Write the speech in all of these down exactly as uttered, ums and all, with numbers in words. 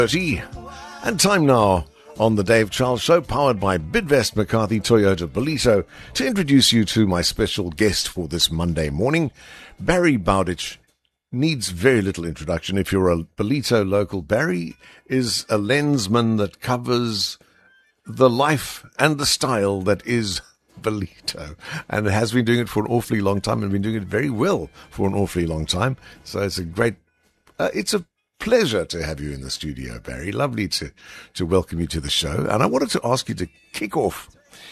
thirty. And time now on the Dave Charles Show, powered by Bidvest McCarthy Toyota Ballito, to introduce you to my special guest for this Monday morning. Barry Bowditch needs very little introduction. If you're a Ballito local, Barry is a lensman that covers the life and the style that is Ballito, and has been doing it for an awfully long time and been doing it very well for an awfully long time. So it's a great, uh, it's a pleasure to have you in the studio, Barry. Lovely to, to welcome you to the show. And I wanted to ask you to kick off.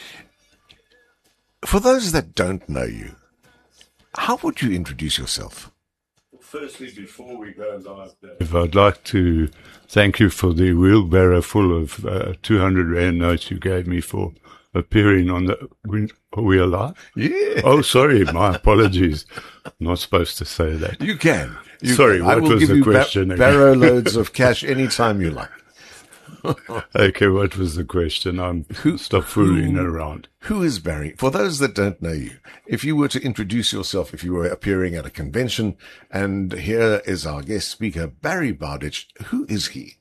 For those that don't know you, how would you introduce yourself? Firstly, before we go live, Dave, I'd like to thank you for the wheelbarrow full of uh, two hundred rand notes you gave me for appearing on the... Are we alive? Yeah. Oh, sorry. My apologies. I'm not supposed to say that. You can. You Sorry, can. what I will was give the you question ba- again? barrow loads of cash anytime you like. Okay, what was the question? I'm who, stop fooling who, around. Who is Barry? For those that don't know you, if you were to introduce yourself, if you were appearing at a convention, and here is our guest speaker, Barry Bowditch, who is he?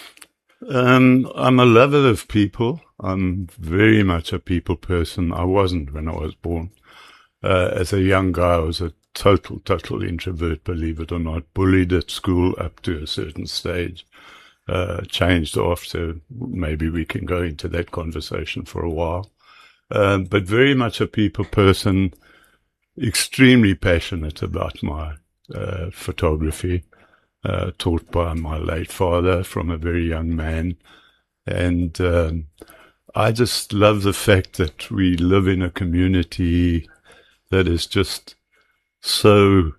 Um, I'm a lover of people. I'm very much a people person. I wasn't when I was born. Uh, as a young guy, I was a total, total introvert, believe it or not. Bullied at school up to a certain stage. Uh, changed after. Maybe we can go into that conversation for a while. Um, but very much a people person. Extremely passionate about my uh, photography. Uh, taught by my late father from a very young man. And um, I just love the fact that we live in a community that is just so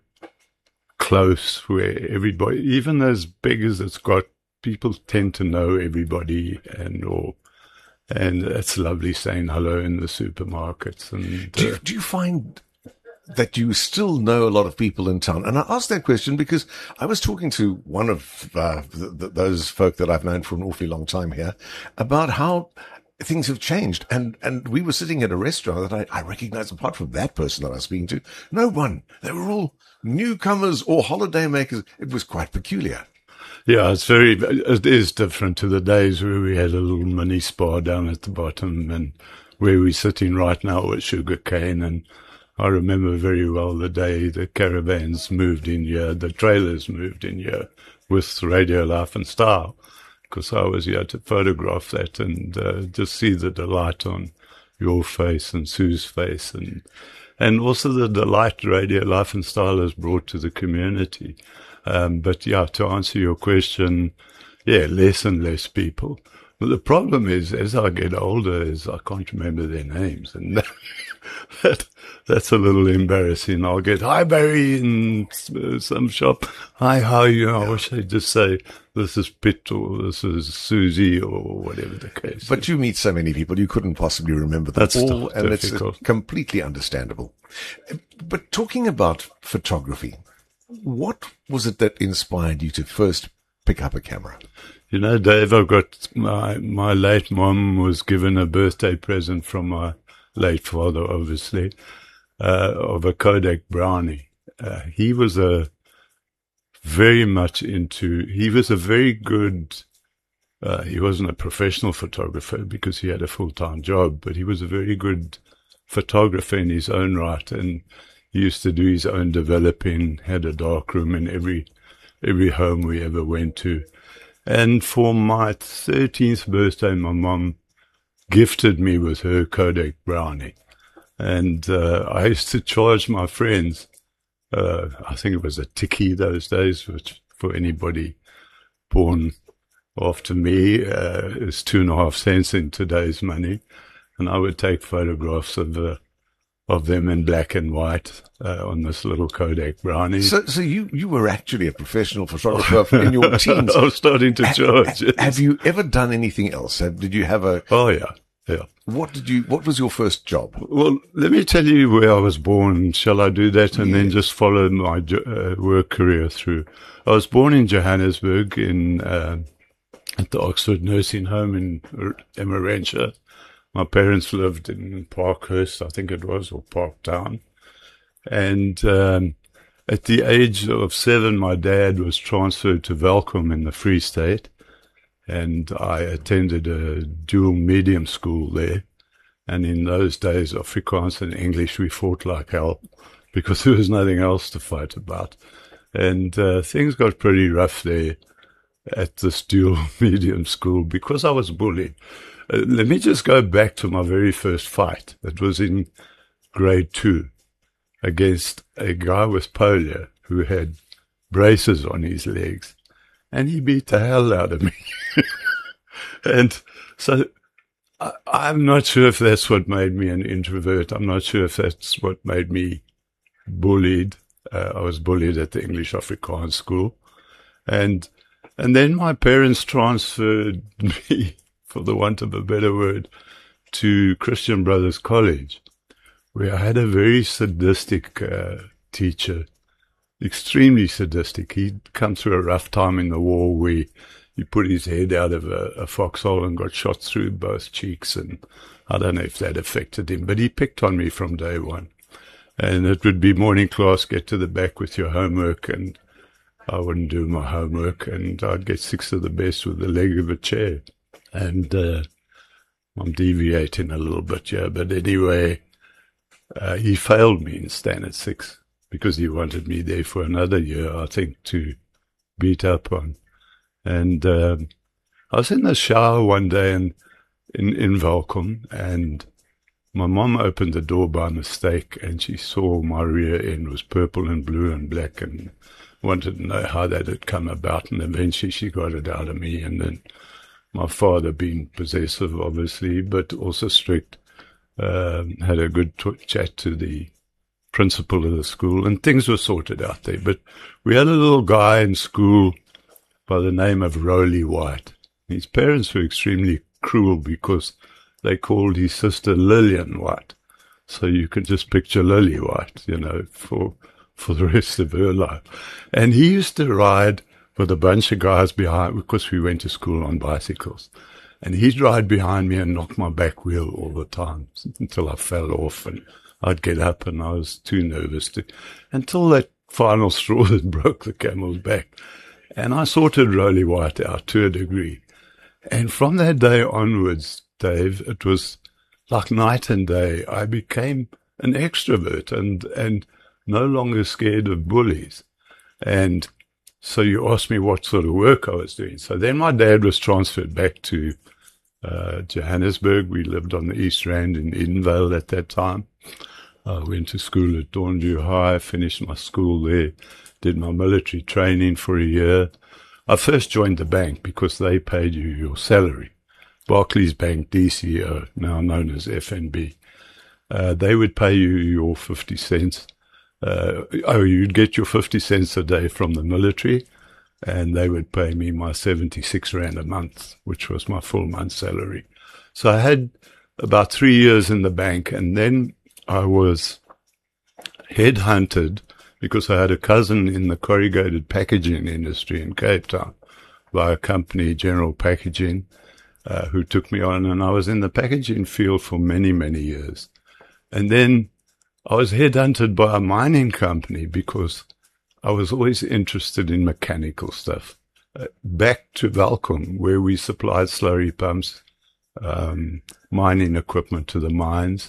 close, where everybody, even as big as it's got, people tend to know everybody, and or and it's lovely saying hello in the supermarkets. And do you, uh, do you find that you still know a lot of people in town? And I asked that question because I was talking to one of uh, the, the, those folk that I've known for an awfully long time here about how things have changed. And, and we were sitting at a restaurant that I, I recognized, apart from that person that I was speaking to, no one. They were all newcomers or holiday makers. It was quite peculiar. Yeah, it's very, it is different to the days where we had a little mini spa down at the bottom, and where we're sitting right now with sugar cane. And I remember very well the day the caravans moved in here, the trailers moved in here with Radio Life and Style, because I was here to photograph that and uh, just see the delight on your face and Sue's face, and and also the delight Radio Life and Style has brought to the community. Um, but yeah, to answer your question, yeah, less and less people. But the problem is, as I get older, is I can't remember their names, and that, that's a little embarrassing. I'll get, hi, Barry, in some shop. Hi, how are you? I wish they'd just say, this is Pitt, or this is Susie, or whatever the case But is. you meet so many people, you couldn't possibly remember them That's all, and difficult. it's completely understandable. But talking about photography, what was it that inspired you to first pick up a camera? You know, Dave, I've got my, my late mom was given a birthday present from my late father, obviously, uh, of a Kodak Brownie. Uh, he was a very much into, he was a very good, uh, he wasn't a professional photographer because he had a full-time job, but he was a very good photographer in his own right. And he used to do his own developing, had a dark room in every, every home we ever went to. And for my thirteenth birthday, my mom gifted me with her Kodak Brownie. And uh, I used to charge my friends, uh, I think it was a tikkie those days, which for anybody born after me uh, is two and a half cents in today's money. And I would take photographs of the of them in black and white uh, on this little Kodak Brownie. So, so you, you were actually a professional photographer in your teens. I was starting to charge. Have, have you ever done anything else? Have, did you have a? Oh yeah, yeah. What did you? What was your first job? Well, let me tell you where I was born. Shall I do that and Yeah. then just follow my uh, work career through? I was born in Johannesburg in uh, at the Oxford Nursing Home in Emmarentia. My parents lived in Parkhurst, I think it was, or Parktown. And um, at the age of seven, my dad was transferred to Welkom in the Free State. and I attended a dual medium school there. And in those days, Afrikaans and English, we fought like hell because there was nothing else to fight about. And uh, things got pretty rough there at this dual medium school because I was bullied. Uh, let me just go back to my very first fight. It was in grade two against a guy with polio who had braces on his legs. And he beat the hell out of me. And so I, I'm not sure if that's what made me an introvert. I'm not sure if that's what made me bullied. Uh, I was bullied at the English Afrikaans school. And and then my parents transferred me, for the want of a better word, to Christian Brothers College, where I had a very sadistic uh, teacher, extremely sadistic. He'd come through a rough time in the war where he put his head out of a, a foxhole and got shot through both cheeks. And I don't know if that affected him, but he picked on me from day one. And it would be morning class, get to the back with your homework, and I wouldn't do my homework, and I'd get six of the best with the leg of a chair. And uh, I'm deviating a little bit here, but anyway, uh, he failed me in standard six because he wanted me there for another year, I think, to beat up on. And um, I was in the shower one day and in, in Welkom, and my mom opened the door by mistake, and she saw my rear end was purple and blue and black, and wanted to know how that had come about. And eventually she got it out of me. And then my father, being possessive, obviously, but also strict, uh, had a good t- chat to the principal of the school, and things were sorted out there. But we had a little guy in school by the name of Roly White. His parents were extremely cruel because they called his sister Lillian White. So you can just picture Lily White, you know, for for the rest of her life. And he used to ride with a bunch of guys behind, because we went to school on bicycles. And he'd ride behind me and knock my back wheel all the time until I fell off, and I'd get up, and I was too nervous to, until that final straw that broke the camel's back. And I sorted Roly White out to a degree. And from that day onwards, Dave, it was like night and day. I became an extrovert and, and no longer scared of bullies. And so you asked me what sort of work I was doing. So then my dad was transferred back to uh, Johannesburg. We lived on the East Rand in Edenvale at that time. I went to school at Dornview High, finished my school there, did my military training for a year. I first joined the bank because they paid you your salary. Barclays Bank, D C O, now known as F N B. Uh, they would pay you your fifty cents. Uh, oh, you'd get your fifty cents a day from the military, and they would pay me my seventy-six rand a month, which was my full month's salary. So I had about three years in the bank, and then I was headhunted because I had a cousin in the corrugated packaging industry in Cape Town by a company, General Packaging, uh, who took me on, and I was in the packaging field for many, many years. And then I was headhunted by a mining company because I was always interested in mechanical stuff. Uh, back to Welkom, where we supplied slurry pumps, um, mining equipment to the mines.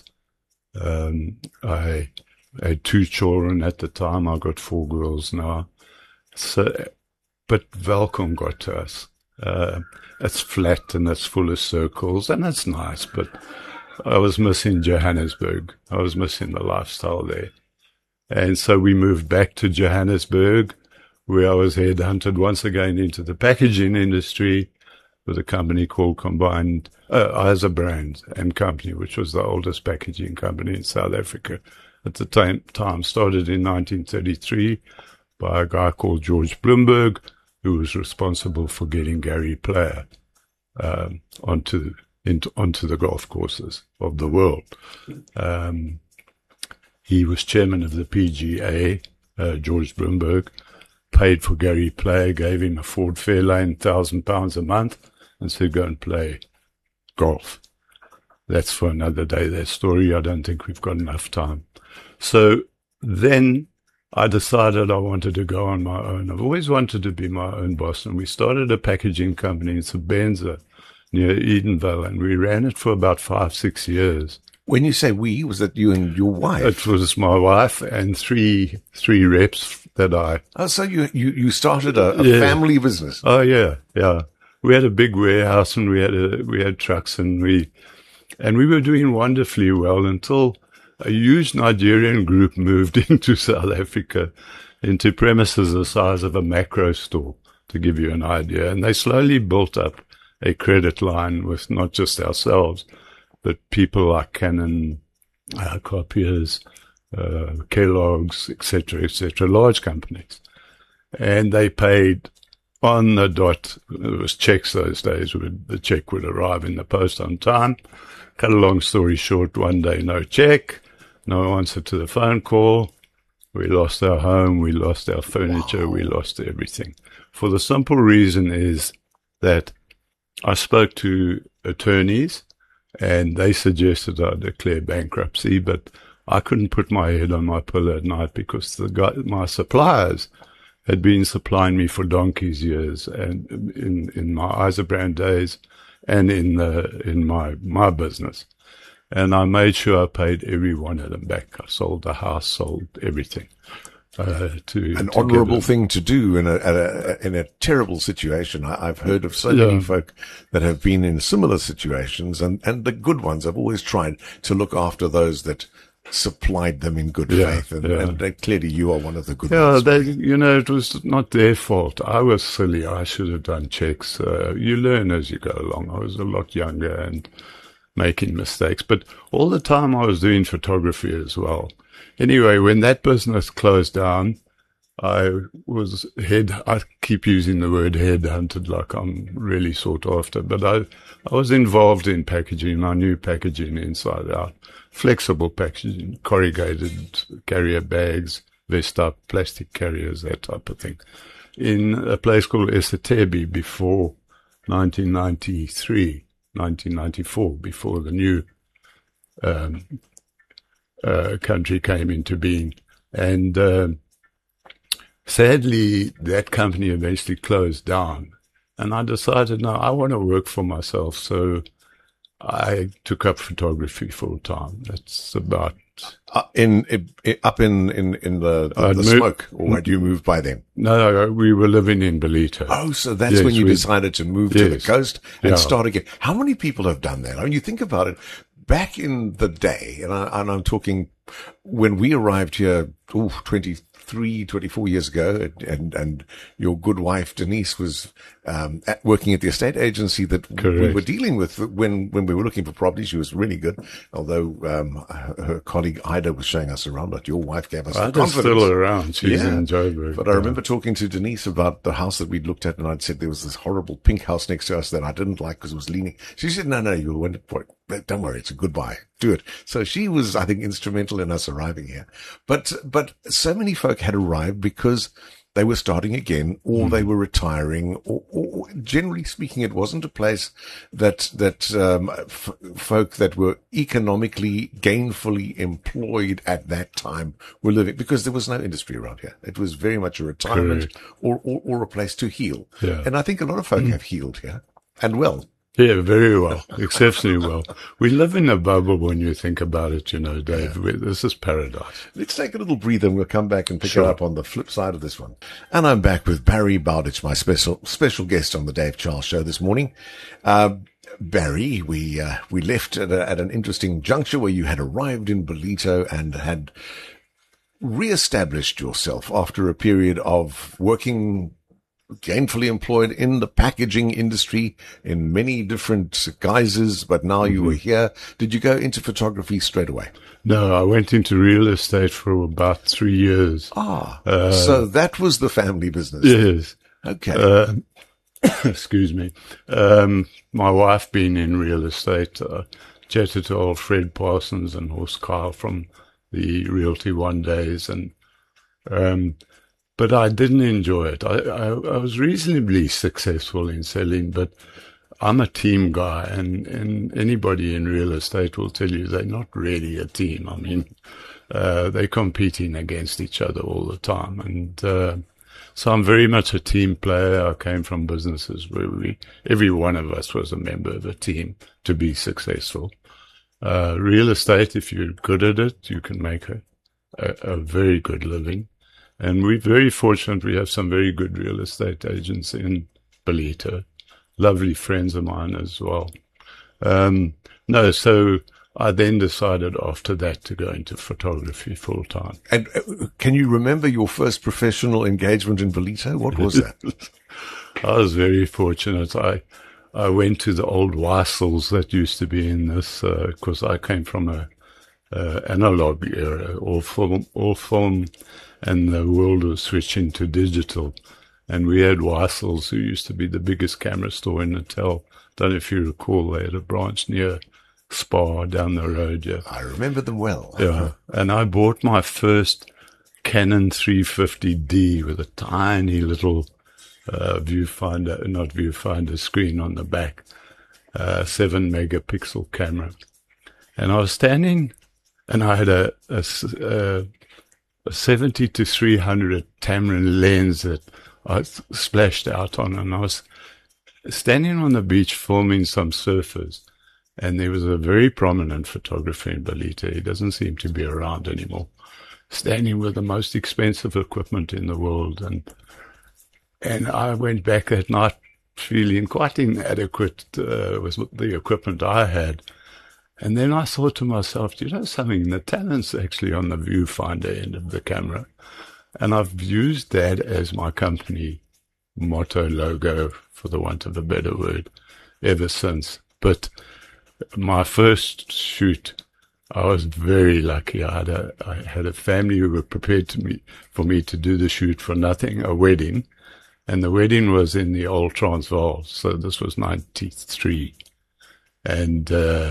Um, I had two children at the time. I got four girls now. So, but Welkom got to us. Uh, it's flat and it's full of circles and it's nice, but I was missing Johannesburg. I was missing the lifestyle there. And so we moved back to Johannesburg, where I was headhunted once again into the packaging industry with a company called Combined, uh, Isa Brand and Company, which was the oldest packaging company in South Africa at the time, time started in nineteen thirty-three by a guy called George Bloomberg, who was responsible for getting Gary Player um, onto into, onto the golf courses of the world. Um, he was chairman of the P G A, uh, George Bloomberg, paid for Gary Player, gave him a Ford Fairlane, one thousand pounds a month, and said, go and play golf. That's for another day, that story. I don't think we've got enough time. So then I decided I wanted to go on my own. I've always wanted to be my own boss, and we started a packaging company in Sebenza near Edenvale, and we ran it for about five, six years. When you say we, was that you and your wife? It was my wife and three three reps that I... Oh, so you, you, you started a, a Yeah. family business. Oh, yeah, yeah. We had a big warehouse, and we had a, we had trucks, and we and we were doing wonderfully well until a huge Nigerian group moved into South Africa, into premises the size of a Macro store, to give you an idea. And they slowly built up a credit line with not just ourselves, but people like Canon, uh, Copiers, uh, Kellogg's, et cetera, et cetera, large companies. And they paid on the dot. It was checks those days. The check would arrive in the post on time. Cut a long story short, one day, no check, no answer to the phone call. We lost our home, we lost our furniture, we lost everything. For the simple reason is that I spoke to attorneys and they suggested I declare bankruptcy, but I couldn't put my head on my pillow at night because the guy, my suppliers had been supplying me for donkey's years, and in, in my Eisenbrand days and in the, in my, my business. And I made sure I paid every one of them back. I sold the house, sold everything. Uh, to, An to honourable get a- thing to do in a, at a in a terrible situation. I, I've heard of so Yeah. many folk that have been in similar situations, and, and the good ones. I've always tried to look after those that supplied them in good Yeah, faith, and, yeah. and uh, clearly you are one of the good Yeah, ones. they, you know, it was not their fault. I was silly. I should have done checks. Uh, you learn as you go along. I was a lot younger and making mistakes, but all the time I was doing photography as well. Anyway, when that business closed down, I was head, I keep using the word headhunted like I'm really sought after, but I, I was involved in packaging. I knew packaging inside out, flexible packaging, corrugated carrier bags, Vesta plastic carriers, that type of thing, in a place called Esetebi before nineteen ninety-three, nineteen ninety-four, before the new um, uh, country came into being. And um sadly, that company eventually closed down. And I decided, no, I want to work for myself. So I took up photography full time. That's about... Uh, in, in up in in in the the, I'd the moved- smoke, or had you moved by then? No, no, we were living in Belito. Oh, so that's Yes, when you we- decided to move to the Yes. coast and Yeah. start again. How many people have done that? I mean, you think about it. Back in the day, and, I, and I'm talking when we arrived here, ooh, twenty-three, twenty-four years ago, and, and, and your good wife, Denise, was um, at, working at the estate agency that we Correct. were dealing with when, when we were looking for property. She was really good, although um, her colleague Ida was showing us around, but your wife gave us the Ida's confidence. still around. She's Yeah. in Joburg. But I remember talking to Denise about the house that we'd looked at, and I'd said there was this horrible pink house next to us that I didn't like because it was leaning. She said, no, no, you'll win it for it. But don't worry, it's a good buy. Do it. So she was, I think, instrumental in us arriving here. But, but so many folk had arrived because they were starting again, or they were retiring, or, or generally speaking, it wasn't a place that, that, um, f- folk that were economically, gainfully employed at that time were living, because there was no industry around here. It was very much a retirement or, or, or a place to heal. Yeah. And I think a lot of folk have healed here, and well. Yeah, very well, exceptionally well. We live in a bubble when you think about it, you know, Dave. We- This is paradise. Let's take a little breather and we'll come back and pick Sure. it up on the flip side of this one. And I'm back with Barry Bowditch, my special special guest on the Dave Charles Show this morning. Uh, Barry, we uh, we left at, a, at an interesting juncture where you had arrived in Belito and had re-established yourself after a period of working gainfully employed in the packaging industry in many different guises, but now you were here. Did you go into photography straight away? No, I went into real estate for about three years. Ah, Uh, so that was the family business. Yes. Okay. Uh, excuse me. Um, my wife being in real estate, uh, chatted to old Fred Parsons and Horst Kyle from the Realty One days, and um, but I didn't enjoy it. I, I, I was reasonably successful in selling, but I'm a team guy, and, and anybody in real estate will tell you they're not really a team. I mean, Uh, they're competing against each other all the time. And uh, so I'm very much a team player. I came from businesses where we, every one of us was a member of a team to be successful. Uh, real estate, if you're good at it, you can make a, a, a very good living. And we're very fortunate. We have some very good real estate agents in Ballito, lovely friends of mine as well. Um, no, so I then decided after that to go into photography full time. And uh, can you remember your first professional engagement in Ballito? What was that? I was very fortunate. I I went to the old Weissels that used to be in this, because uh, I came from a uh, analog era, all film, all film, and the world was switching to digital. And we had Weissels, who used to be the biggest camera store in Natal. Don't know if you recall, they had a branch near Spa down the road. Yeah, I remember them well. Yeah, and I bought my first Canon three fifty D with a tiny little uh, viewfinder, not viewfinder, screen on the back, uh, seven megapixel camera. And I was standing, and I had a, a, a, a seventy to three hundred Tamron lens that I splashed out on, and I was standing on the beach filming some surfers. And there was a very prominent photographer in Ballito. He doesn't seem to be around anymore, standing with the most expensive equipment in the world. And and I went back that night feeling quite inadequate uh, with the equipment I had. And then I thought to myself, do you know something? The talent's actually on the viewfinder end of the camera. And I've used that as my company motto, logo, for the want of a better word, ever since. But my first shoot, I was very lucky. I had a, I had a family who were prepared to me, for me to do the shoot for nothing, a wedding. And the wedding was in the old Transvaal. So this was ninety-three. And, uh,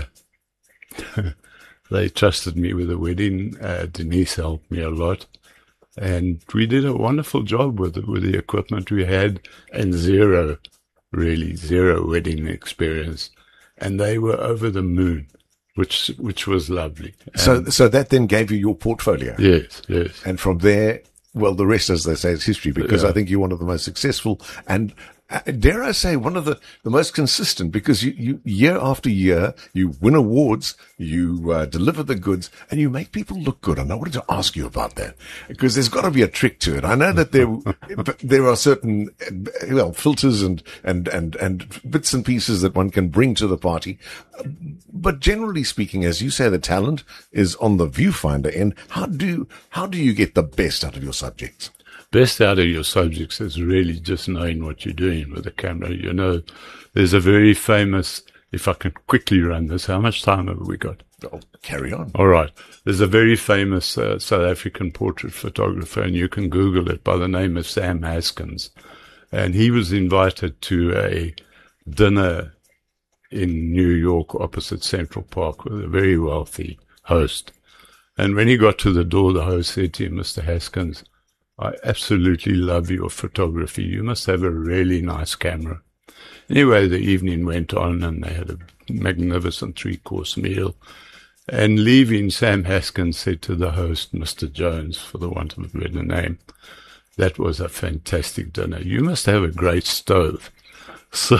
they trusted me with the wedding. Uh, Denise helped me a lot. And we did a wonderful job with it, with the equipment we had, and zero, really zero wedding experience. And they were over the moon, which which was lovely. And so so that then gave you your portfolio. Yes, yes. And from there, well, the rest, as they say, is history, because yeah. I think you're one of the most successful and, uh, dare I say, one of the, the most consistent, because you, you, year after year, you win awards, you uh, deliver the goods, and you make people look good. And I wanted to ask you about that, because there's got to be a trick to it. I know that there, there are certain, well, filters and, and, and, and bits and pieces that one can bring to the party. But generally speaking, as you say, the talent is on the viewfinder end. How do, how do you get the best out of your subjects? Best out of your subjects is really just knowing what you're doing with the camera. You know, there's a very famous, if I can quickly run this, how much time have we got? Oh, carry on. All right. There's a very famous uh, South African portrait photographer, and you can Google it, by the name of Sam Haskins. And he was invited to a dinner in New York opposite Central Park with a very wealthy host. And when he got to the door, the host said to him, Mister Haskins, I absolutely love your photography. You must have a really nice camera. Anyway, the evening went on, and they had a magnificent three-course meal. And leaving, Sam Haskins said to the host, Mister Jones, for the want of a better name, that was a fantastic dinner. You must have a great stove. So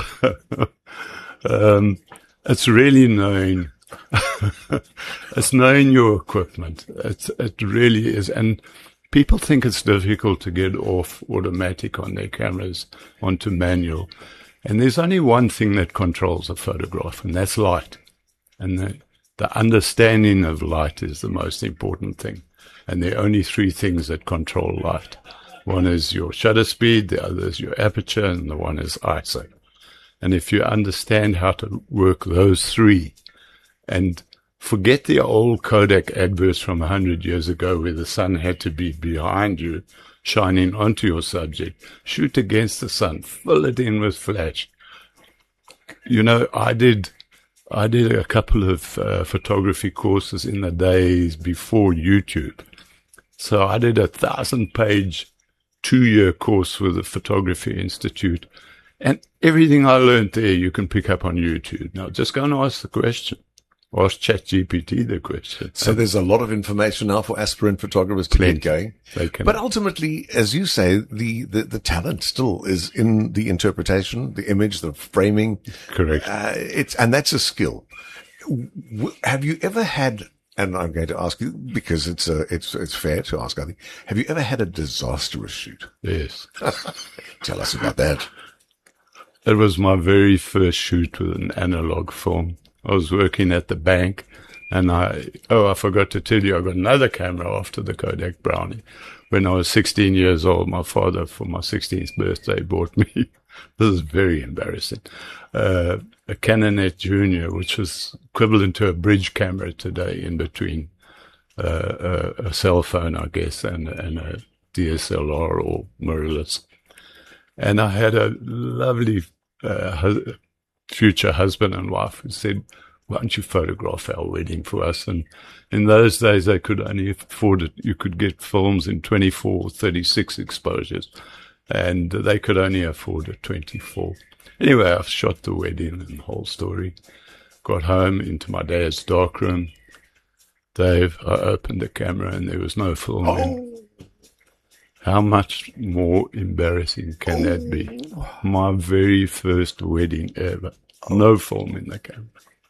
um, it's really knowing, it's knowing your equipment. It's, it really is. And people think it's difficult to get off automatic on their cameras onto manual. And there's only one thing that controls a photograph, and that's light. And the, the understanding of light is the most important thing. And there are only three things that control light. One is your shutter speed, the other is your aperture, and the one is I S O. And if you understand how to work those three, and forget the old Kodak adverts from a hundred years ago where the sun had to be behind you, shining onto your subject, shoot against the sun, fill it in with flash. You know, I did, I did a couple of uh, photography courses in the days before YouTube. So I did a thousand page, two year course with the Photography Institute, and everything I learned there you can pick up on YouTube. Now just go and ask the question. Ask ChatGPT the question. So there's a lot of information now for aspirant photographers to Plenty. get going. They can. But ultimately, as you say, the, the, the talent still is in the interpretation, the image, the framing. Correct. Uh, it's, and that's a skill. W- have you ever had, and I'm going to ask you because it's a, it's, it's fair to ask, I think, have you ever had a disastrous shoot? Yes. Tell us about that. It was my very first shoot with an analog film. I was working at the bank, and I, oh, I forgot to tell you, I got another camera after the Kodak Brownie. When I was sixteen years old, my father, for my sixteenth birthday, bought me, this is very embarrassing, uh, a Canonet Junior, which was equivalent to a bridge camera today, in between uh, a, a cell phone, I guess, and, and a D S L R or mirrorless. And I had a lovely uh, hu- future husband and wife who said, why don't you photograph our wedding for us? And in those days, they could only afford it. You could get films in twenty-four, thirty-six exposures, and they could only afford a twenty-four. Anyway, I shot the wedding and the whole story. Got home into my dad's darkroom. Dave, I opened the camera and there was no film Oh. in. How much more embarrassing can that be? My very first wedding ever. No film in the camera.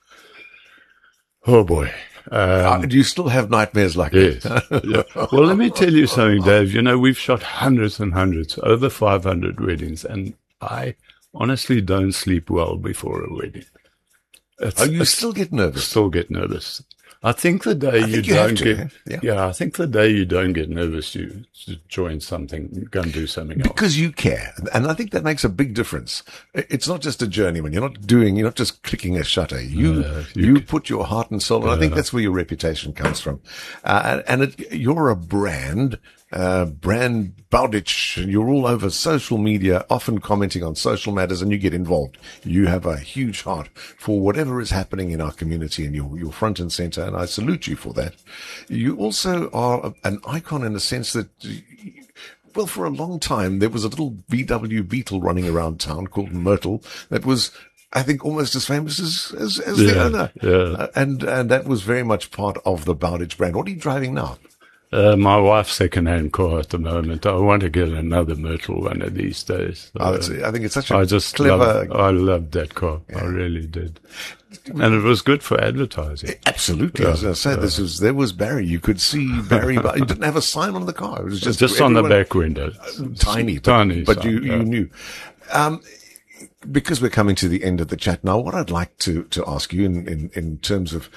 Oh boy. Um, Uh, do you still have nightmares like yes. that? Yeah. Well, let me tell you something, Dave. You know, we've shot hundreds and hundreds, over five hundred weddings, and I honestly don't sleep well before a wedding. It's, Oh, you it's- still get nervous? still get nervous. I think the day you, think you have don't to, get, eh? yeah. Yeah. I think the day you don't get nervous, you should join something, go and do something else. Because you care. And I think that makes a big difference. It's not just a journey when you're not doing, you're not just clicking a shutter. You, Uh, you, you put your heart and soul. And I think that's where your reputation comes from. Uh, and it, you're a brand, uh, brand Bowditch, and you're all over social media, often commenting on social matters, and you get involved. You have a huge heart for whatever is happening in our community, and you're, you're front and center. And I salute you for that. You also are an icon in the sense that, well, for a long time, there was a little V W Beetle running around town called Myrtle that was, I think, almost as famous as, as, as the Yeah, owner. yeah. Uh, and, and that was very much part of the Bowditch brand. What are you driving now? Uh, my wife's second-hand car at the moment. I want to get another Myrtle one of these days. Oh, Uh, it's, I think it's such a I just clever. loved, I loved that car. I really did. And it was good for advertising. Absolutely. As I said, this was, there was Barry. You could see Barry, but you didn't have a sign on the car. It was just, Just on the everyone- back window. Tiny, but, Tiny but sign, you, yeah. you knew. Um, because we're coming to the end of the chat now, what I'd like to, to ask you in, in, in terms of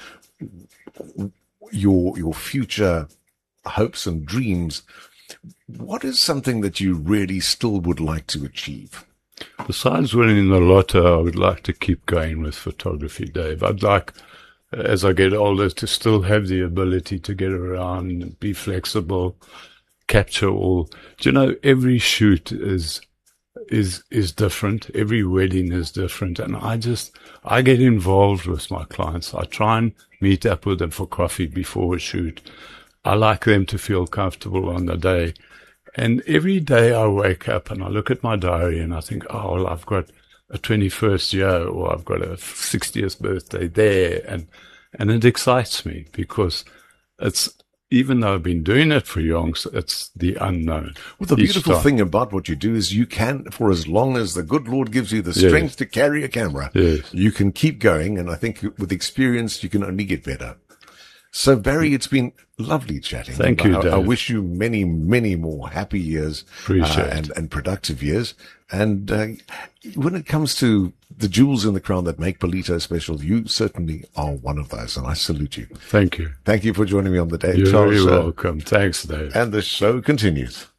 your, your future hopes and dreams, what is something that you really still would like to achieve? Besides winning the lotto, I would like to keep going with photography, Dave. I'd like, as I get older, to still have the ability to get around and be flexible, capture all. Do you know, every shoot is is is different. Every wedding is different. And I just, I get involved with my clients. I try and meet up with them for coffee before a shoot. I like them to feel comfortable on the day. And every day I wake up and I look at my diary and I think, oh, well, I've got a twenty-first year or I've got a sixtieth birthday there. And, and it excites me because it's, even though I've been doing it for yonks, it's the unknown. Well, the Each beautiful time. thing about what you do is you can, for as long as the good Lord gives you the Yes. strength to carry a camera, Yes. you can keep going. And I think with experience, you can only get better. So, Barry, it's been lovely chatting. Thank you, I, I Dave. wish you many, many more happy years Appreciate uh, it. and, and productive years. And uh, when it comes to the jewels in the crown that make Polito special, you certainly are one of those. And I salute you. Thank you. Thank you for joining me on the Dave You're Charles very Show. welcome. Thanks, Dave. And the show continues.